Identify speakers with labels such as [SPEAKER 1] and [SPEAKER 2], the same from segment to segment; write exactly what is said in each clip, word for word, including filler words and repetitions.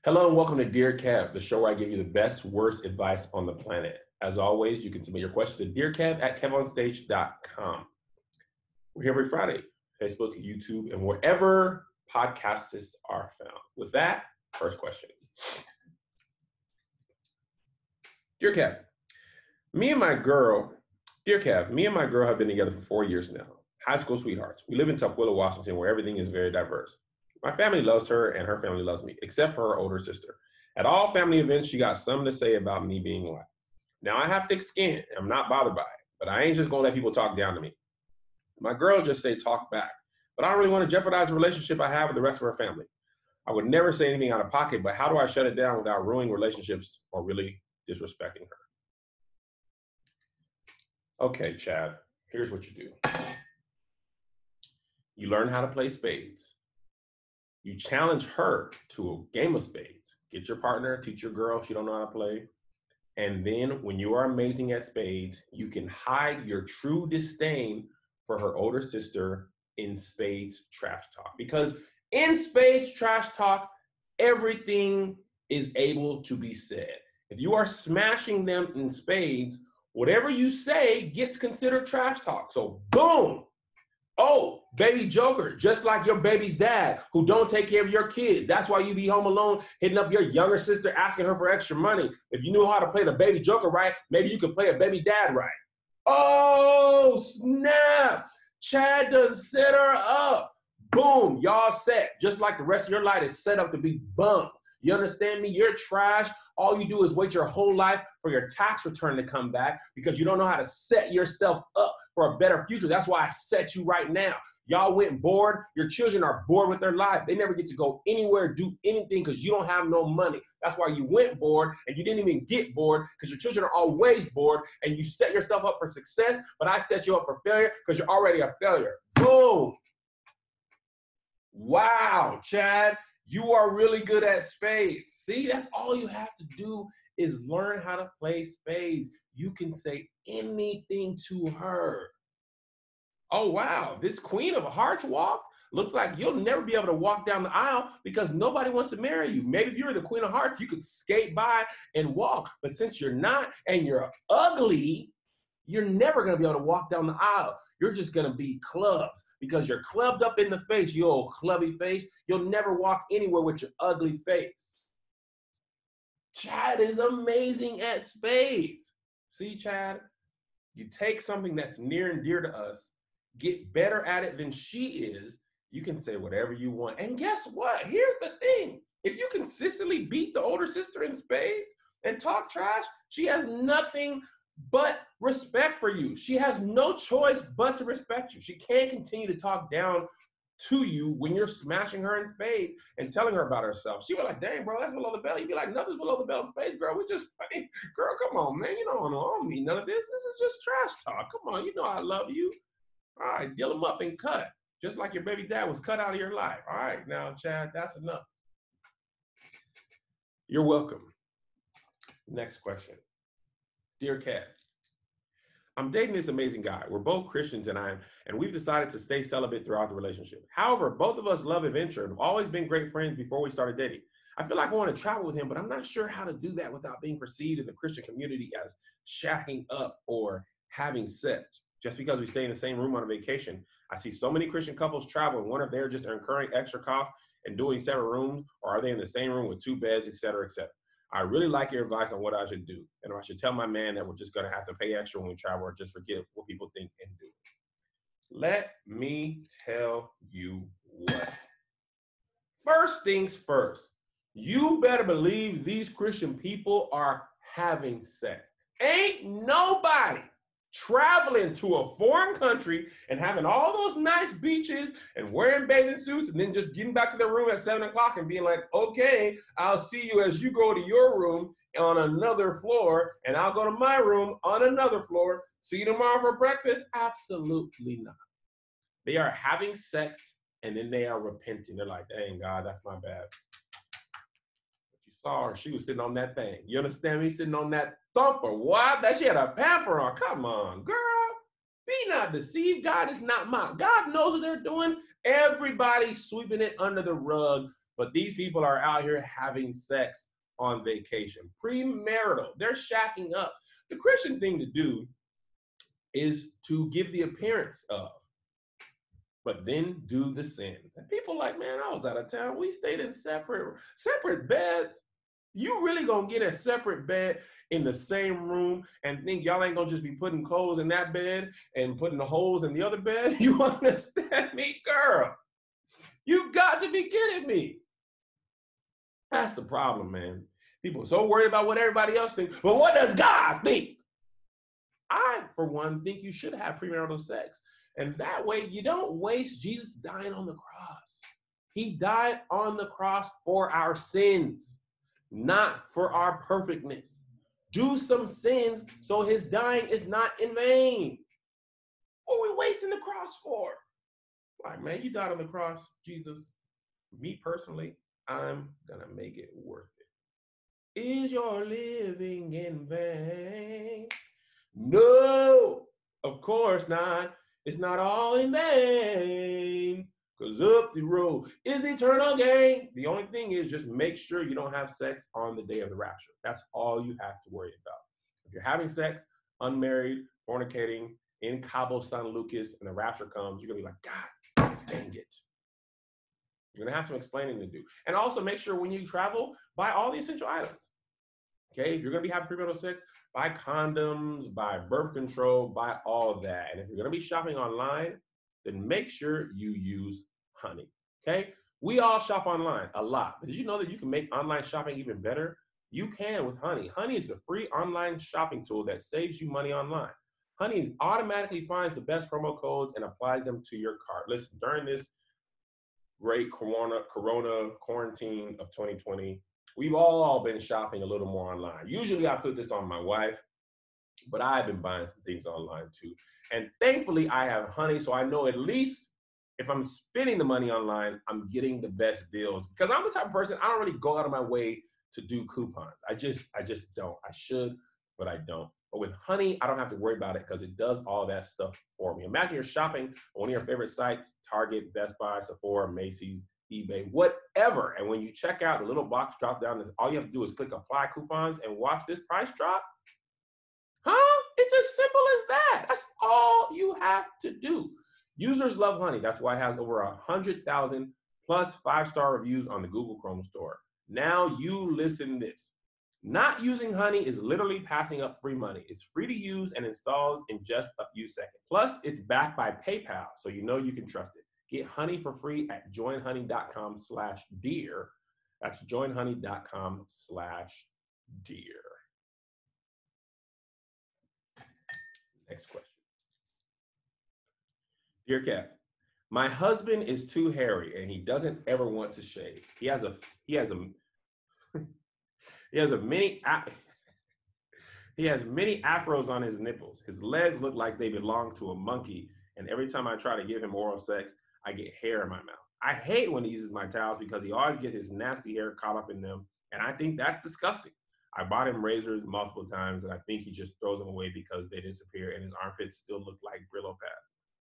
[SPEAKER 1] Hello and welcome to Dear Kev, the show where I give you the best, worst advice on the planet. As always, you can submit your question to dearkev at kevonstage dot com. We're here every Friday, Facebook, YouTube, and wherever podcasts are found. With that, first question. Dear Kev, me and my girl, Dear Kev, me and my girl have been together for four years now. High school sweethearts. We live in Tukwila, Washington, where everything is very diverse. My family loves her and her family loves me, except for her older sister. At all family events, she got something to say about me being white. Now, I have thick skin, and I'm not bothered by it, but I ain't just gonna let people talk down to me. My girl just say talk back, but I don't really want to jeopardize the relationship I have with the rest of her family. I would never say anything out of pocket, but how do I shut it down without ruining relationships or really disrespecting her? Okay, Chad, here's what you do. You learn how to play spades. You challenge her to a game of spades. Get your partner, teach your girl if she don't know how to play. And then when you are amazing at spades, you can hide your true disdain for her older sister in spades trash talk. Because in spades trash talk, everything is able to be said. If you are smashing them in spades, whatever you say gets considered trash talk. So boom. Oh, baby joker, just like your baby's dad who don't take care of your kids. That's why you be home alone, hitting up your younger sister, asking her for extra money. If you knew how to play the baby joker right, maybe you could play a baby dad right. Oh, snap. Chad done set her up. Boom, y'all set. Just like the rest of your life is set up to be bums. You understand me? You're trash. All you do is wait your whole life for your tax return to come back because you don't know how to set yourself up for a better future. That's why I set you right now. Y'all went bored. Your children are bored with their life. They never get to go anywhere, do anything because you don't have no money. That's why you went bored and you didn't even get bored because your children are always bored and you set yourself up for success, but I set you up for failure because you're already a failure. Boom. Wow, Chad. You are really good at spades. See, that's all you have to do is learn how to play spades. You can say anything to her. Oh, wow, this Queen of Hearts walk looks like you'll never be able to walk down the aisle because nobody wants to marry you. Maybe if you were the Queen of Hearts, you could skate by and walk. But since you're not and you're ugly, you're never going to be able to walk down the aisle. You're just going to be clubs because you're clubbed up in the face, you old clubby face. You'll never walk anywhere with your ugly face. Chad is amazing at spades. See, Chad, you take something that's near and dear to us, get better at it than she is, you can say whatever you want. And guess what? Here's the thing. If you consistently beat the older sister in spades and talk trash, she has nothing but respect for you. She has no choice but to respect you. She can't continue to talk down to you when you're smashing her in spades and telling her about herself. She be like, dang, bro, that's below the belt. You'd be like, nothing's below the belt in spades, girl. We just, girl, come on, man. You don't know me none of this. This is just trash talk. Come on, you know I love you. All right, deal them up and cut. Just like your baby dad was cut out of your life. All right, now, Chad, that's enough. You're welcome. Next question. Dear Kat, I'm dating this amazing guy. We're both Christians and I'm, and we've decided to stay celibate throughout the relationship. However, both of us love adventure and have always been great friends before we started dating. I feel like I want to travel with him, but I'm not sure how to do that without being perceived in the Christian community as shacking up or having sex. Just because we stay in the same room on a vacation, I see so many Christian couples travel and wonder if they're just incurring extra costs and doing separate rooms, or are they in the same room with two beds, et cetera, et cetera. I really like your advice on what I should do. And I should tell my man that we're just gonna have to pay extra when we travel or just forget what people think and do. Let me tell you what. First things first, you better believe these Christian people are having sex. Ain't nobody traveling to a foreign country and having all those nice beaches and wearing bathing suits and then just getting back to their room at seven o'clock and being like, okay, I'll see you as you go to your room on another floor and I'll go to my room on another floor. See you tomorrow for breakfast? Absolutely not. They are having sex and then they are repenting. They're like, dang, God, that's my bad. But you saw her, she was sitting on that thing. You understand me? Sitting on that thumper. What? That she had a pamper on. Come on, girl. Be not deceived. God is not mocked. God knows what they're doing. Everybody's sweeping it under the rug But these people are out here having sex on vacation, premarital. They're shacking up. The Christian thing to do is to give the appearance of, but then do the sin. And people like, man, I was out of town. We stayed in separate separate beds. You really gonna get a separate bed in the same room and think y'all ain't gonna just be putting clothes in that bed and putting the holes in the other bed? You understand me, girl? You got to be kidding me. That's the problem, man. People are so worried about what everybody else thinks. But what does God think? I, for one, think you should have premarital sex. And that way you don't waste Jesus dying on the cross. He died on the cross for our sins, not for our perfectness. Do some sins so his dying is not in vain. What are we wasting the cross for? Like, man, you died on the cross, Jesus. Me personally, I'm gonna make it worth it. Is your living in vain? No, of course not. It's not all in vain. Because up the road is eternal gain. The only thing is just make sure you don't have sex on the day of the rapture. That's all you have to worry about. If you're having sex, unmarried, fornicating, in Cabo San Lucas, and the rapture comes, you're going to be like, God dang it. You're going to have some explaining to do. And also make sure when you travel, buy all the essential items. Okay, if you're going to be having premarital sex, buy condoms, buy birth control, buy all of that. And if you're going to be shopping online, then make sure you use Honey. Okay, we all shop online a lot. But did you know that you can make online shopping even better? You can with Honey. Honey is the free online shopping tool that saves you money online. Honey automatically finds the best promo codes and applies them to your cart. Listen, during this great corona, corona quarantine of twenty twenty, we've all been shopping a little more online. Usually I put this on my wife, but I've been buying some things online too. And thankfully I have Honey, so I know at least if I'm spending the money online, I'm getting the best deals. Because I'm the type of person, I don't really go out of my way to do coupons. I just, I just don't. I should, but I don't. But with Honey, I don't have to worry about it because it does all that stuff for me. Imagine you're shopping on one of your favorite sites, Target, Best Buy, Sephora, Macy's, eBay, whatever. And when you check out, the little box drop down, all you have to do is click apply coupons and watch this price drop. Huh? It's as simple as that. That's all you have to do. Users love Honey. That's why it has over one hundred thousand plus five-star reviews on the Google Chrome store. Now you listen to this. Not using Honey is literally passing up free money. It's free to use and installs in just a few seconds. Plus, it's backed by PayPal, so you know you can trust it. Get Honey for free at joinhoney.com slash dear. That's joinhoney.com slash dear. Next question. Dear Cat, my husband is too hairy and he doesn't ever want to shave. He has a he has a he has a mini he has many afros on his nipples. His legs look like they belong to a monkey, and every time I try to give him oral sex, I get hair in my mouth. I hate when he uses my towels because he always gets his nasty hair caught up in them, and I think that's disgusting. I bought him razors multiple times, and I think he just throws them away because they disappear, and his armpits still look like Brillo pads.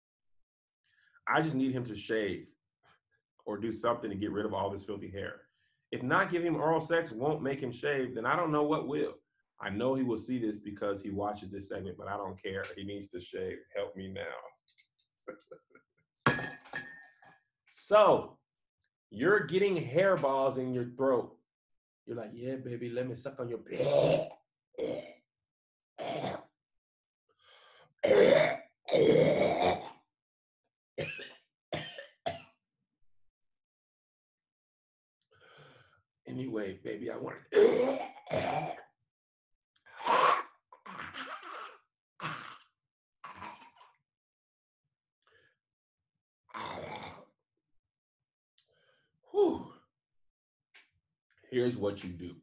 [SPEAKER 1] I just need him to shave or do something to get rid of all this filthy hair. If not giving him oral sex won't make him shave, then I don't know what will. I know he will see this because he watches this segment, but I don't care. He needs to shave. Help me now. So, you're getting hairballs in your throat. You're like, yeah, baby, let me suck on your... Anyway, baby, I want to... Whew. Here's what you do.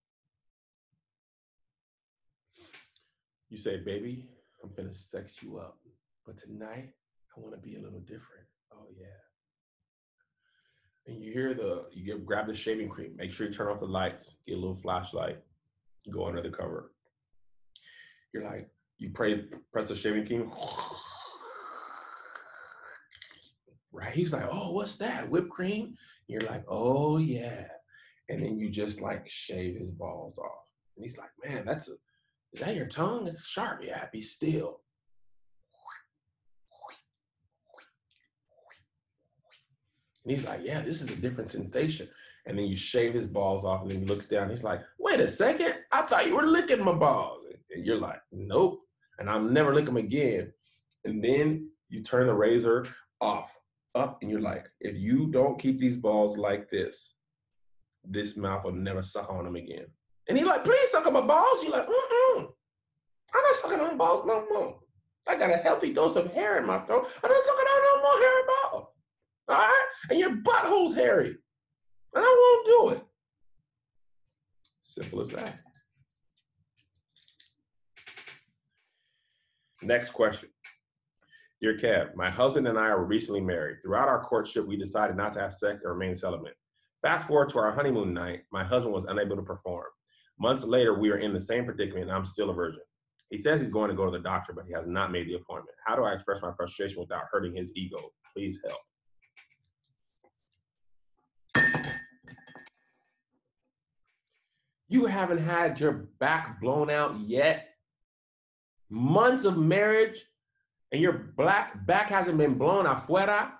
[SPEAKER 1] You say, baby, I'm finna sex you up, but tonight I want to be a little different. Oh yeah. And you hear the, you get grab the shaving cream. Make sure you turn off the lights. Get a little flashlight. Go under the cover. You're like, you pray, press the shaving cream. right? He's like, oh, what's that? Whipped cream? You're like, oh yeah. And then you just like shave his balls off. And he's like, man, that's a, is that your tongue? It's sharp. Yeah, be still. And he's like, yeah, this is a different sensation. And then you shave his balls off, and then he looks down. He's like, wait a second. I thought you were licking my balls. And you're like, nope. And I'll never lick them again. And then you turn the razor off, up, and you're like, if you don't keep these balls like this, this mouth will never suck on them again. And he's like, please suck on my balls. You're like, mm-mm. I'm not sucking on balls no more. I got a healthy dose of hair in my throat. I'm not sucking on no more hairy balls. All right? And your butthole's hairy. And I won't do it. Simple as that. Next question. Dear Kev, my husband and I are recently married. Throughout our courtship, we decided not to have sex and remain celibate. Fast forward to our honeymoon night, my husband was unable to perform. Months later, we are in the same predicament and I'm still a virgin. He says he's going to go to the doctor, but he has not made the appointment. How do I express my frustration without hurting his ego? Please help. You haven't had your back blown out yet? Months of marriage and your black back hasn't been blown afuera?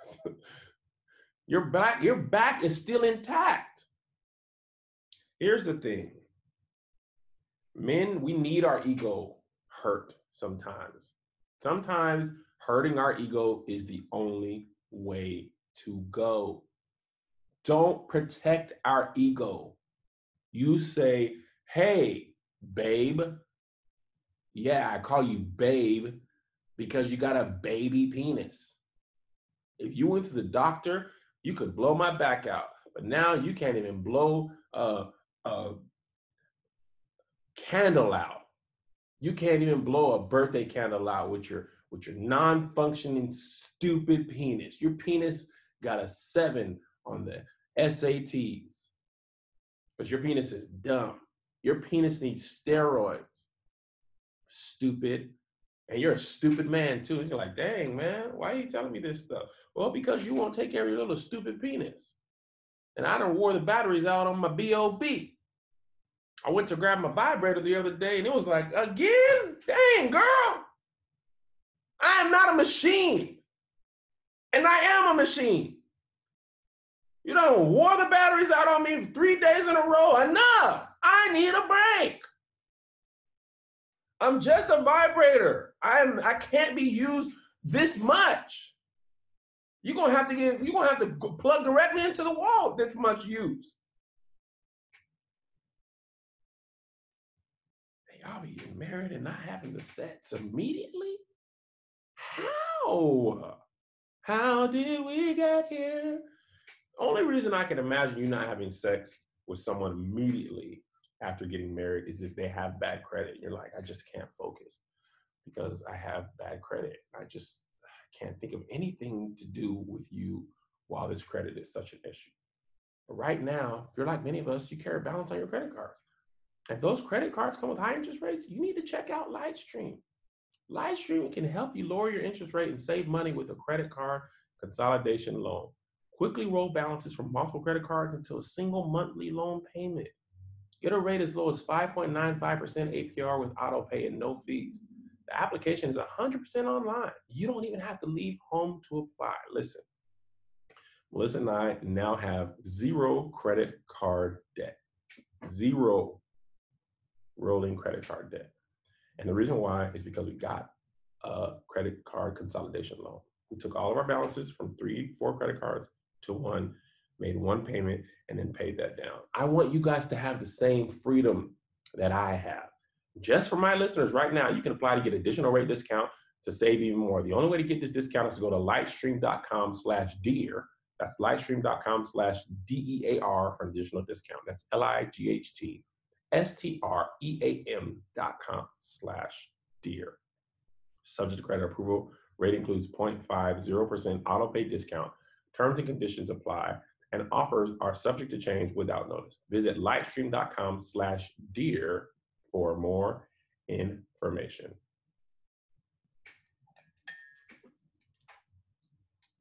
[SPEAKER 1] Your back, your back is still intact. Here's the thing. Men, we need our ego hurt sometimes. Sometimes hurting our ego is the only way to go. Don't protect our ego. You say, hey, babe. Yeah, I call you babe because you got a baby penis. If you went to the doctor, you could blow my back out. But now you can't even blow a, a candle out. You can't even blow a birthday candle out with your with your non-functioning stupid penis. Your penis got a seven on the S A Ts. Because your penis is dumb. Your penis needs steroids. Stupid. And you're a stupid man too. And you're like, dang, man, why are you telling me this stuff? Well, because you won't take care of your little stupid penis. And I done wore the batteries out on my B O B. I went to grab my vibrator the other day and it was like, again? Dang, girl. I am not a machine. And I am a machine. You done wore the batteries out on me three days in a row. Enough. I need a break. I'm just a vibrator. I'm I can't be used this much. You're gonna have to get you're gonna have to plug directly into the wall this much use. Y'all be getting married and not having the sex immediately? How? How did we get here? Only reason I can imagine you not having sex with someone immediately after getting married is if they have bad credit. You're like, I just can't focus because I have bad credit. I just can't think of anything to do with you while this credit is such an issue. But right now, if you're like many of us, you carry a balance on your credit cards. If those credit cards come with high interest rates, you need to check out Lightstream. Lightstream can help you lower your interest rate and save money with a credit card consolidation loan. Quickly roll balances from multiple credit cards into a single monthly loan payment. Get a rate as low as five point nine five percent A P R with auto pay and no fees. The application is one hundred percent online. You don't even have to leave home to apply. Listen, Melissa and I now have zero credit card debt. Zero rolling credit card debt. And the reason why is because we got a credit card consolidation loan. We took all of our balances from three, four credit cards to one, made one payment, and then paid that down. I want you guys to have the same freedom that I have. Just for my listeners right now, you can apply to get additional rate discount to save even more. The only way to get this discount is to go to lightstream.com slash dear. That's lightstream.com slash D E A R for an additional discount. That's L I G H T S T R E A M dot com slash dear. Subject to credit approval. Rate includes zero point five zero percent auto pay discount. Terms and conditions apply, and offers are subject to change without notice. Visit lightstream.com slash dear for more information.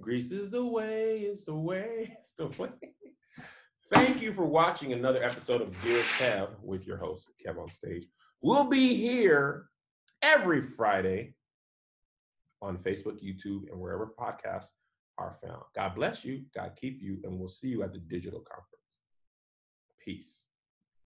[SPEAKER 1] Greece is the way, it's the way, it's the way. Thank you for watching another episode of Dear Kev with your host, Kev on Stage. We'll be here every Friday on Facebook, YouTube, and wherever podcasts are found. God bless you, God keep you, and we'll see you at the digital conference. Peace.